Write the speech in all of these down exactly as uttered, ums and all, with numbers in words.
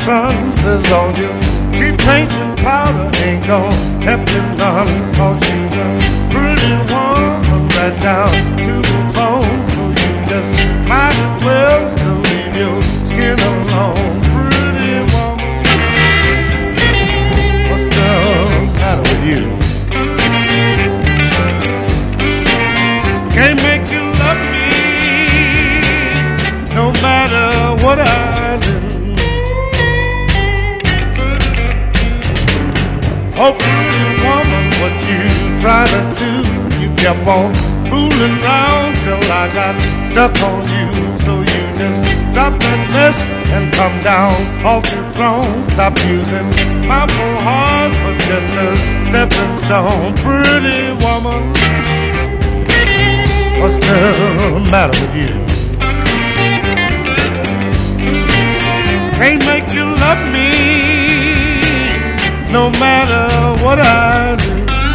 sun says on you. Cheap paint and powder ain't gon' help you none, 'cause she's a pretty woman right down to the bone. So you just might as well still leave your skin alone. Pretty woman, what's the matter with you? Can't make you love me no matter what I do. Oh, pretty woman, what you try to do? You kept on fooling around till I got stuck on you. So you just drop that mess and come down off your throne. Stop using my poor heart for just a stepping stone. Pretty woman, what's the matter with you? Can't make you love me no matter what I do.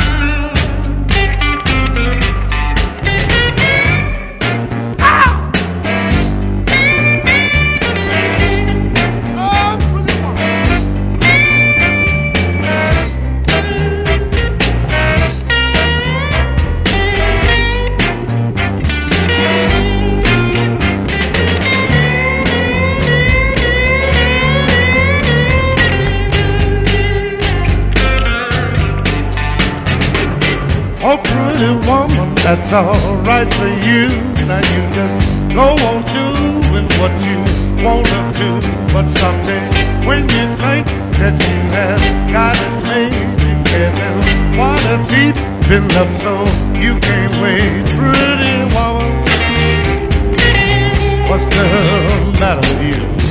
Oh, pretty woman, that's all right for you. Now you just go on doing what you wanna do. But someday, when you think that you have got it made, you get in water deep in love, so you can't wait. Pretty woman, what's the matter with you?